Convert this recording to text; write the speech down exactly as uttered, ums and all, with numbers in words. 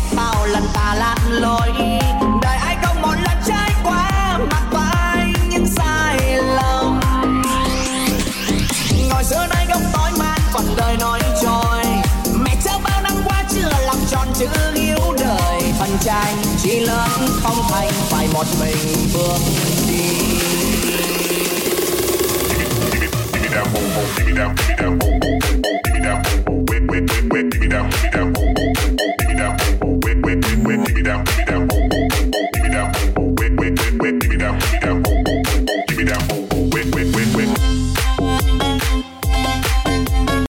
bao lần ta lặn lội, đời ai không một lần trải qua mặc vai những sai lầm. Ngồi giữa nơi góc tối man phần đời nói trôi, mẹ cha bao năm qua chưa làm tròn chữ yêu đời. Phần trai chỉ lớn không thành phải một mình bước đi. Give me that boom boom, give me that, give me that boom boom boom boom, give me that boom boom, wait wait wait wait, give me that, give me that.